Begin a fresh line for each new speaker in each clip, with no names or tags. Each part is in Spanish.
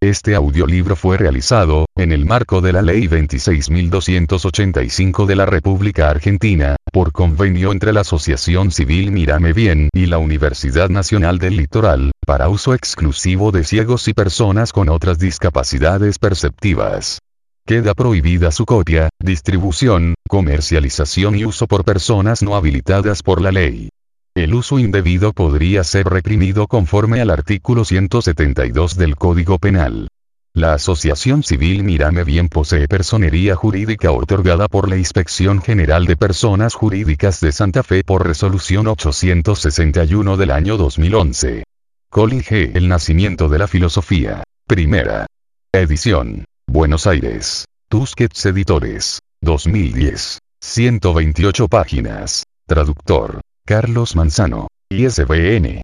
Este audiolibro fue realizado, en el marco de la Ley 26.285 de la República Argentina, por convenio entre la Asociación Civil Mírame Bien y la Universidad Nacional del Litoral, para uso exclusivo de ciegos y personas con otras discapacidades perceptivas. Queda prohibida su copia, distribución, comercialización y uso por personas no habilitadas por la ley. El uso indebido podría ser reprimido conforme al artículo 172 del Código Penal. La Asociación Civil Mírame Bien posee personería jurídica otorgada por la Inspección General de Personas Jurídicas de Santa Fe por resolución 861 del año 2011. Colin G. El nacimiento de la filosofía. Primera edición. Buenos Aires. Tusquets Editores. 2010. 128 páginas. Traductor: Carlos Manzano. ISBN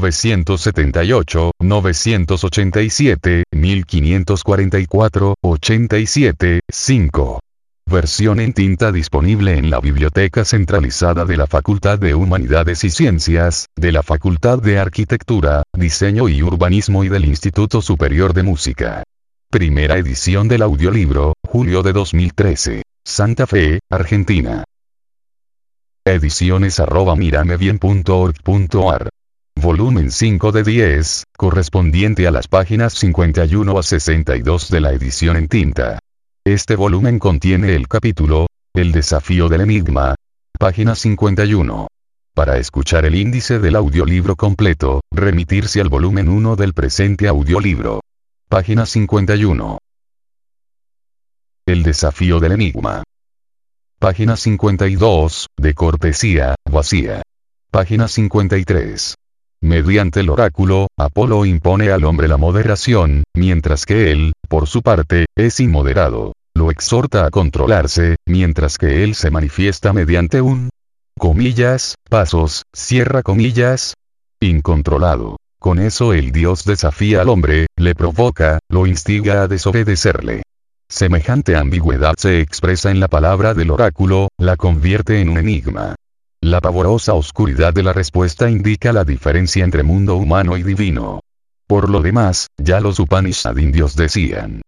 978-987-1544-87-5. Versión en tinta disponible en la Biblioteca Centralizada de la Facultad de Humanidades y Ciencias, de la Facultad de Arquitectura, Diseño y Urbanismo y del Instituto Superior de Música. Primera edición del audiolibro, julio de 2013. Santa Fe, Argentina. Ediciones@miramebien.org.ar. Volumen 5 de 10, correspondiente a las páginas 51 a 62 de la edición en tinta. Este volumen contiene el capítulo, El desafío del enigma. Página 51. Para escuchar el índice del audiolibro completo, remitirse al volumen 1 del presente audiolibro. Página 51. El desafío del enigma. Página 52, de cortesía, vacía. Página 53. Mediante el oráculo, Apolo impone al hombre la moderación, mientras que él, por su parte, es inmoderado. Lo exhorta a controlarse, mientras que él se manifiesta mediante un pasos, cierra comillas, incontrolado. Con eso el Dios desafía al hombre, le provoca, lo instiga a desobedecerle. Semejante ambigüedad se expresa en la palabra del oráculo, la convierte en un enigma. La pavorosa oscuridad de la respuesta indica la diferencia entre mundo humano y divino. Por lo demás, ya los Upanishad indios decían,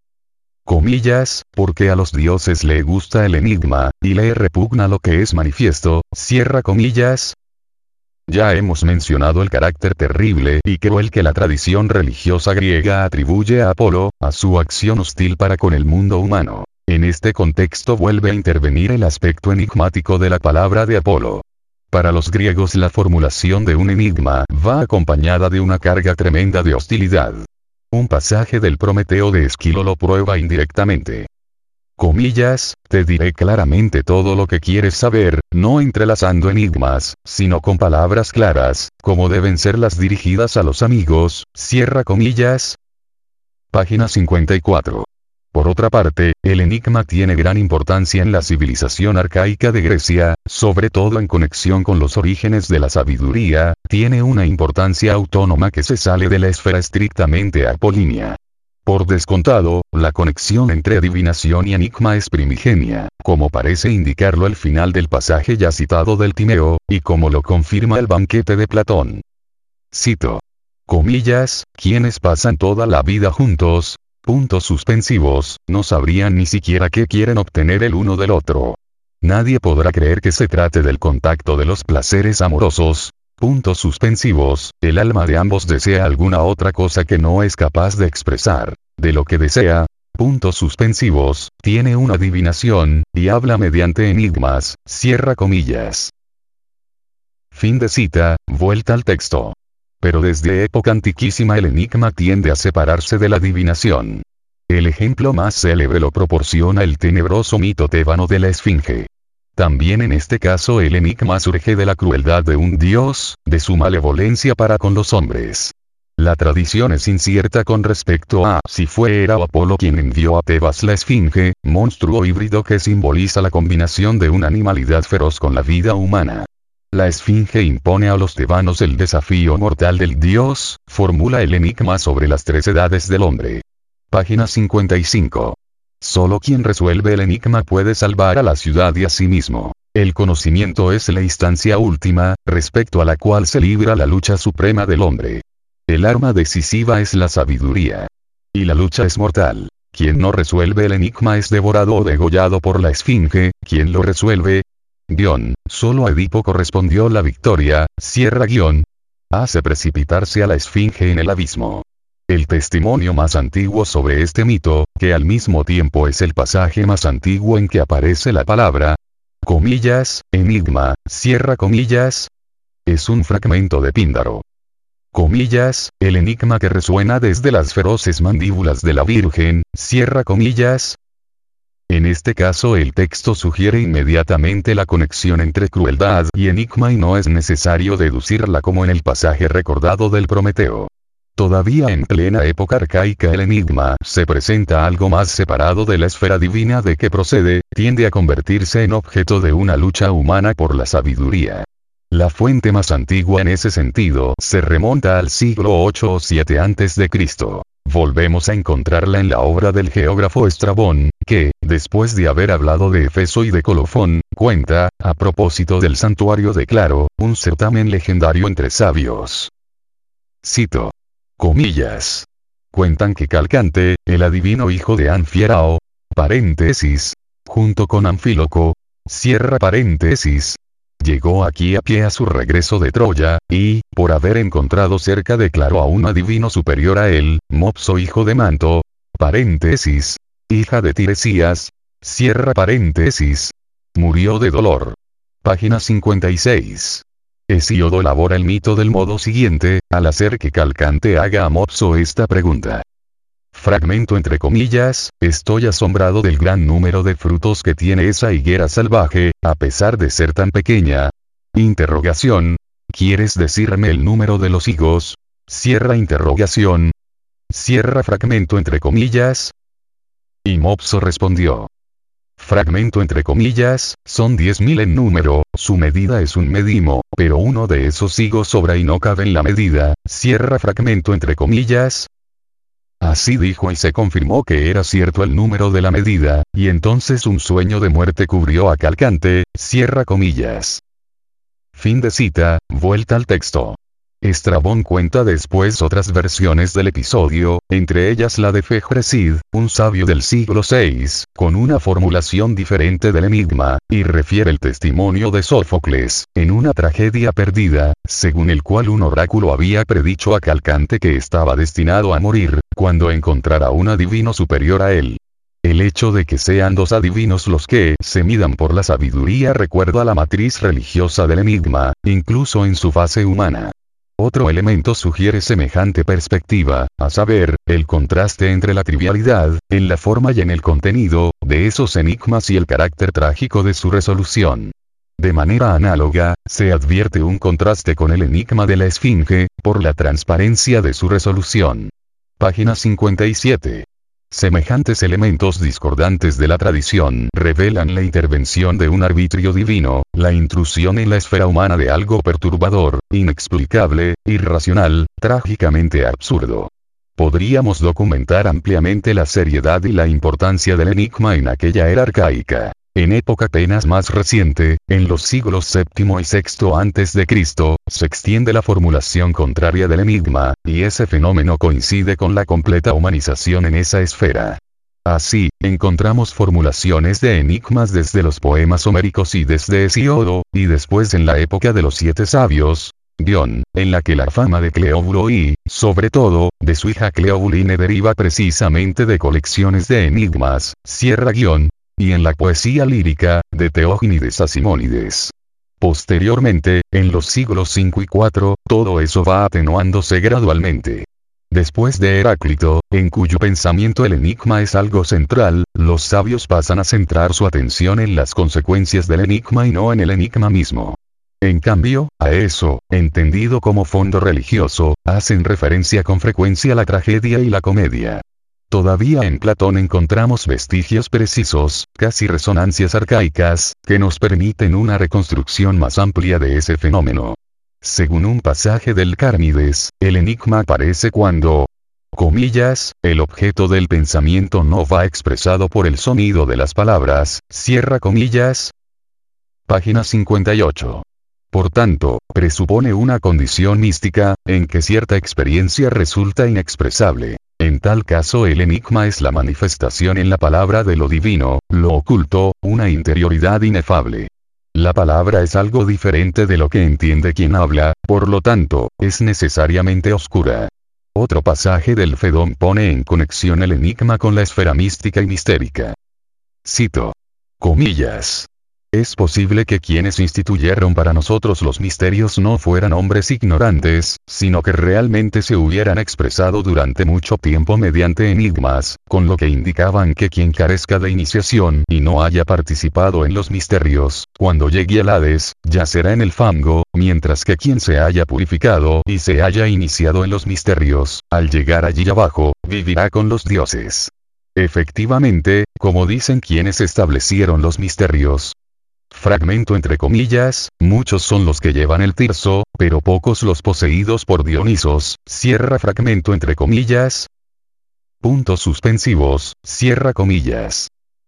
porque a los dioses le gusta el enigma, y le repugna lo que es manifiesto, cierra comillas. Ya hemos mencionado el carácter terrible y cruel que la tradición religiosa griega atribuye a Apolo, a su acción hostil para con el mundo humano. En este contexto vuelve a intervenir el aspecto enigmático de la palabra de Apolo. Para los griegos la formulación de un enigma va acompañada de una carga tremenda de hostilidad. Un pasaje del Prometeo de Esquilo lo prueba indirectamente. Te diré claramente todo lo que quieres saber, no entrelazando enigmas, sino con palabras claras, como deben ser las dirigidas a los amigos, cierra comillas. Página 54. Por otra parte, el enigma tiene gran importancia en la civilización arcaica de Grecia, sobre todo en conexión con los orígenes de la sabiduría, tiene una importancia autónoma que se sale de la esfera estrictamente apolínea. Por descontado, la conexión entre adivinación y enigma es primigenia, como parece indicarlo el final del pasaje ya citado del Timeo, y como lo confirma el banquete de Platón. Cito. Quienes pasan toda la vida juntos, no sabrían ni siquiera qué quieren obtener el uno del otro. Nadie podrá creer que se trate del contacto de los placeres amorosos. El alma de ambos desea alguna otra cosa que no es capaz de expresar. De lo que desea, tiene una adivinación, y habla mediante enigmas, cierra comillas. Fin de cita, vuelta al texto. Pero desde época antiquísima el enigma tiende a separarse de la adivinación. El ejemplo más célebre lo proporciona el tenebroso mito tebano de la Esfinge. También en este caso el enigma surge de la crueldad de un dios, de su malevolencia para con los hombres. La tradición es incierta con respecto a si fuera Apolo quien envió a Tebas la Esfinge, monstruo híbrido que simboliza la combinación de una animalidad feroz con la vida humana. La Esfinge impone a los tebanos el desafío mortal del dios, formula el enigma sobre las tres edades del hombre. Página 55. Solo quien resuelve el enigma puede salvar a la ciudad y a sí mismo. El conocimiento es la instancia última, respecto a la cual se libra la lucha suprema del hombre. El arma decisiva es la sabiduría. Y la lucha es mortal. Quien no resuelve el enigma es devorado o degollado por la esfinge. Quien lo resuelve. Solo a Edipo correspondió la victoria. Hace precipitarse a la esfinge en el abismo. El testimonio más antiguo sobre este mito, que al mismo tiempo es el pasaje más antiguo en que aparece la palabra, enigma, es un fragmento de Píndaro. El enigma que resuena desde las feroces mandíbulas de la Virgen, En este caso el texto sugiere inmediatamente la conexión entre crueldad y enigma y no es necesario deducirla como en el pasaje recordado del Prometeo. Todavía en plena época arcaica el enigma se presenta algo más separado de la esfera divina de que procede, tiende a convertirse en objeto de una lucha humana por la sabiduría. La fuente más antigua en ese sentido se remonta al siglo 8 o 7 a.C. Volvemos a encontrarla en la obra del geógrafo Estrabón, que, después de haber hablado de Éfeso y de Colofón, cuenta, a propósito del santuario de Claro, un certamen legendario entre sabios. Cito. Cuentan que Calcante, el adivino hijo de Anfiarao, junto con Anfíloco, llegó aquí a pie a su regreso de Troya, y, por haber encontrado cerca de Claro a un adivino superior a él, Mopso hijo de Manto, hija de Tiresías, murió de dolor. Página 56. Hesíodo elabora el mito del modo siguiente, al hacer que Calcante haga a Mopso esta pregunta. Fragmento entre comillas, estoy asombrado del gran número de frutos que tiene esa higuera salvaje, a pesar de ser tan pequeña. Interrogación. ¿Quieres decirme el número de los higos? Cierra interrogación. Cierra fragmento entre comillas. Y Mopso respondió. Fragmento entre comillas, son 10.000 en número, su medida es un medimo, pero uno de esos higos sobra y no cabe en la medida, cierra fragmento entre comillas. Así dijo y se confirmó que era cierto el número de la medida, y entonces un sueño de muerte cubrió a Calcante, cierra comillas. Fin de cita, vuelta al texto. Estrabón cuenta después otras versiones del episodio, entre ellas la de Fejresid, un sabio del siglo VI, con una formulación diferente del enigma, y refiere el testimonio de Sófocles, en una tragedia perdida, según el cual un oráculo había predicho a Calcante que estaba destinado a morir, cuando encontrara un adivino superior a él. El hecho de que sean dos adivinos los que se midan por la sabiduría recuerda la matriz religiosa del enigma, incluso en su fase humana. Otro elemento sugiere semejante perspectiva, a saber, el contraste entre la trivialidad, en la forma y en el contenido, de esos enigmas y el carácter trágico de su resolución. De manera análoga, se advierte un contraste con el enigma de la esfinge, por la transparencia de su resolución. Página 57. Semejantes elementos discordantes de la tradición revelan la intervención de un arbitrio divino, la intrusión en la esfera humana de algo perturbador, inexplicable, irracional, trágicamente absurdo. Podríamos documentar ampliamente la seriedad y la importancia del enigma en aquella era arcaica. En época apenas más reciente, en los siglos VII y VI a.C., se extiende la formulación contraria del enigma, y ese fenómeno coincide con la completa humanización en esa esfera. Así, encontramos formulaciones de enigmas desde los poemas homéricos y desde Hesíodo, y después en la época de los 7 sabios, en la que la fama de Cleóbulo y, sobre todo, de su hija Cleobuline deriva precisamente de colecciones de enigmas, y en la poesía lírica, de Teógnides a Simónides. Posteriormente, en los siglos V y IV, todo eso va atenuándose gradualmente. Después de Heráclito, en cuyo pensamiento el enigma es algo central, los sabios pasan a centrar su atención en las consecuencias del enigma y no en el enigma mismo. En cambio, a eso, entendido como fondo religioso, hacen referencia con frecuencia la tragedia y la comedia. Todavía en Platón encontramos vestigios precisos, casi resonancias arcaicas, que nos permiten una reconstrucción más amplia de ese fenómeno. Según un pasaje del Cármides, el enigma aparece cuando, el objeto del pensamiento no va expresado por el sonido de las palabras, Página 58. Por tanto, presupone una condición mística, en que cierta experiencia resulta inexpresable. En tal caso el enigma es la manifestación en la palabra de lo divino, lo oculto, una interioridad inefable. La palabra es algo diferente de lo que entiende quien habla, por lo tanto, es necesariamente oscura. Otro pasaje del Fedón pone en conexión el enigma con la esfera mística y mistérica. Cito. Comillas. Es posible que quienes instituyeron para nosotros los misterios no fueran hombres ignorantes, sino que realmente se hubieran expresado durante mucho tiempo mediante enigmas, con lo que indicaban que quien carezca de iniciación y no haya participado en los misterios, cuando llegue al Hades, yacerá en el fango, mientras que quien se haya purificado y se haya iniciado en los misterios, al llegar allí abajo, vivirá con los dioses. Efectivamente, como dicen quienes establecieron los misterios. Fragmento entre comillas, muchos son los que llevan el tirso, pero pocos los poseídos por Dionisos, cierra fragmento entre comillas. Puntos suspensivos, cierra comillas.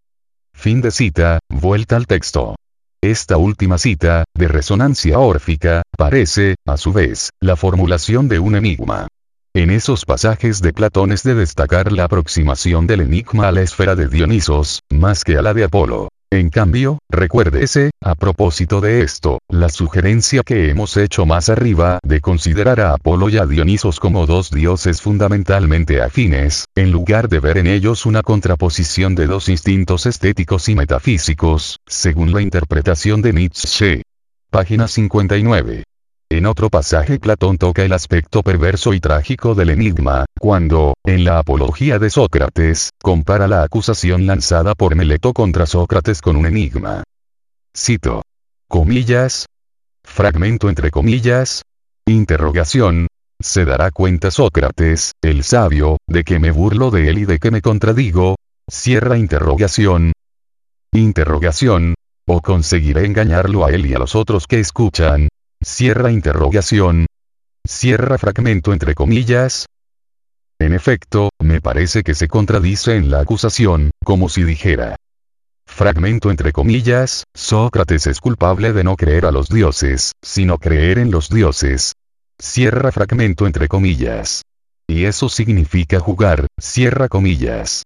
Fin de cita, vuelta al texto. Esta última cita, de resonancia órfica, parece, a su vez, la formulación de un enigma. En esos pasajes de Platón es de destacar la aproximación del enigma a la esfera de Dionisos, más que a la de Apolo. En cambio, recuérdese, a propósito de esto, la sugerencia que hemos hecho más arriba de considerar a Apolo y a Dionisos como dos dioses fundamentalmente afines, en lugar de ver en ellos una contraposición de dos instintos estéticos y metafísicos, según la interpretación de Nietzsche. Página 59. En otro pasaje Platón toca el aspecto perverso y trágico del enigma, cuando, en la Apología de Sócrates, compara la acusación lanzada por Meleto contra Sócrates con un enigma. Cito. Comillas. Fragmento entre comillas. Interrogación. ¿Se dará cuenta Sócrates, el sabio, de que me burlo de él y de que me contradigo? Cierra interrogación. Interrogación. ¿O conseguiré engañarlo a él y a los otros que escuchan? Cierra interrogación. Cierra fragmento entre comillas. En efecto, me parece que se contradice en la acusación, como si dijera. Fragmento entre comillas, Sócrates es culpable de no creer a los dioses, sino creer en los dioses. Cierra fragmento entre comillas. Y eso significa jugar, cierra comillas.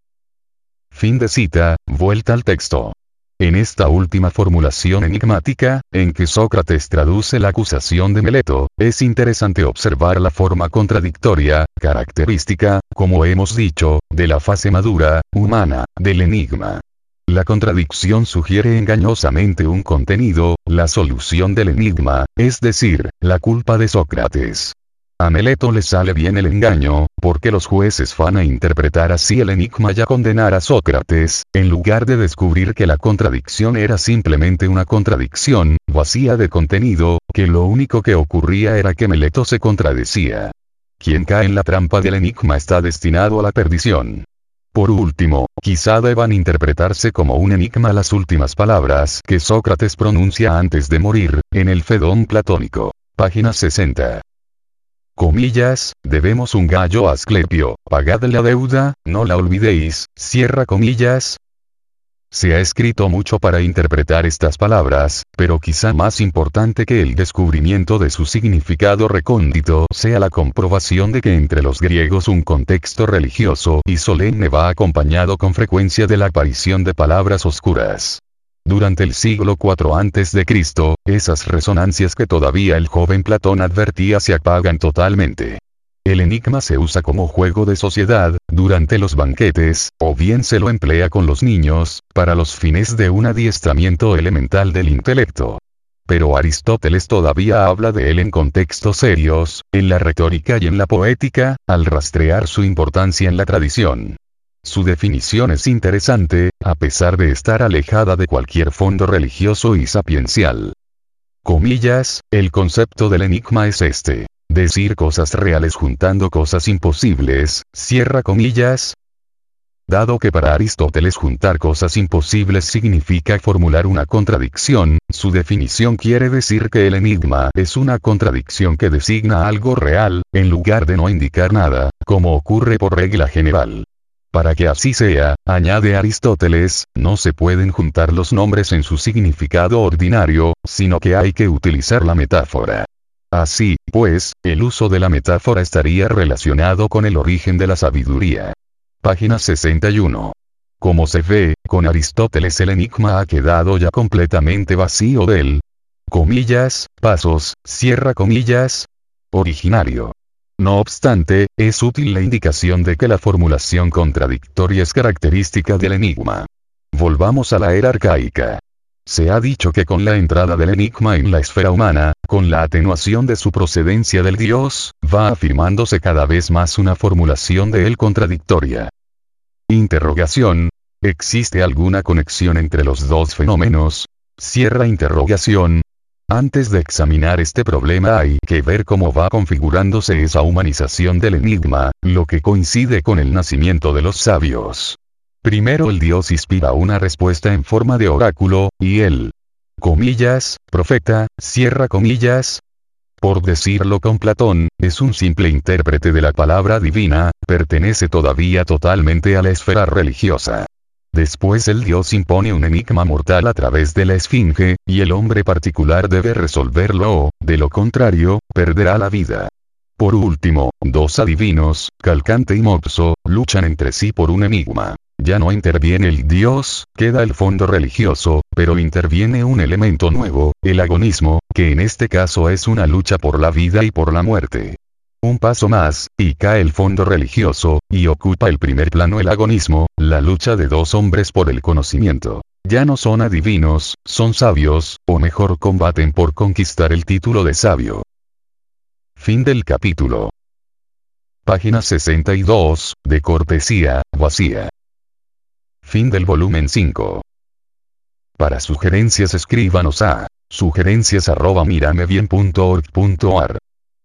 Fin de cita, vuelta al texto. En esta última formulación enigmática, en que Sócrates traduce la acusación de Meleto, es interesante observar la forma contradictoria, característica, como hemos dicho, de la fase madura, humana, del enigma. La contradicción sugiere engañosamente un contenido, la solución del enigma, es decir, la culpa de Sócrates. A Meleto le sale bien el engaño, porque los jueces van a interpretar así el enigma y a condenar a Sócrates, en lugar de descubrir que la contradicción era simplemente una contradicción, vacía de contenido, que lo único que ocurría era que Meleto se contradecía. Quien cae en la trampa del enigma está destinado a la perdición. Por último, quizá deban interpretarse como un enigma las últimas palabras que Sócrates pronuncia antes de morir, en el Fedón platónico. Página 60. Comillas, debemos un gallo a Asclepio, pagad la deuda, no la olvidéis, cierra comillas. Se ha escrito mucho para interpretar estas palabras, pero quizá más importante que el descubrimiento de su significado recóndito sea la comprobación de que entre los griegos un contexto religioso y solemne va acompañado con frecuencia de la aparición de palabras oscuras. Durante el siglo IV a.C., esas resonancias que todavía el joven Platón advertía se apagan totalmente. El enigma se usa como juego de sociedad, durante los banquetes, o bien se lo emplea con los niños, para los fines de un adiestramiento elemental del intelecto. Pero Aristóteles todavía habla de él en contextos serios, en la retórica y en la poética, al rastrear su importancia en la tradición. Su definición es interesante, a pesar de estar alejada de cualquier fondo religioso y sapiencial. Comillas, el concepto del enigma es este: decir cosas reales juntando cosas imposibles, cierra comillas. Dado que para Aristóteles juntar cosas imposibles significa formular una contradicción, su definición quiere decir que el enigma es una contradicción que designa algo real, en lugar de no indicar nada, como ocurre por regla general. Para que así sea, añade Aristóteles, no se pueden juntar los nombres en su significado ordinario, sino que hay que utilizar la metáfora. Así, pues, el uso de la metáfora estaría relacionado con el origen de la sabiduría. Página 61. Como se ve, con Aristóteles el enigma ha quedado ya completamente vacío del pasos, cierra comillas, originario. No obstante, es útil la indicación de que la formulación contradictoria es característica del enigma. Volvamos a la era arcaica. Se ha dicho que con la entrada del enigma en la esfera humana, con la atenuación de su procedencia del Dios, va afirmándose cada vez más una formulación de él contradictoria. Interrogación. ¿Existe alguna conexión entre los dos fenómenos? Cierra interrogación. Antes de examinar este problema hay que ver cómo va configurándose esa humanización del enigma, lo que coincide con el nacimiento de los sabios. Primero el Dios inspira una respuesta en forma de oráculo, y el profeta, cierra comillas, por decirlo con Platón, es un simple intérprete de la palabra divina, pertenece todavía totalmente a la esfera religiosa. Después el Dios impone un enigma mortal a través de la esfinge, y el hombre particular debe resolverlo, de lo contrario, perderá la vida. Por último, dos adivinos, Calcante y Mopso, luchan entre sí por un enigma. Ya no interviene el Dios, queda el fondo religioso, pero interviene un elemento nuevo, el agonismo, que en este caso es una lucha por la vida y por la muerte. Un paso más, y cae el fondo religioso, y ocupa el primer plano el agonismo, la lucha de dos hombres por el conocimiento. Ya no son adivinos, son sabios, o mejor combaten por conquistar el título de sabio. Fin del capítulo. Página 62, de cortesía, vacía. Fin del volumen 5. Para sugerencias escríbanos a sugerencias@miramebien.org.ar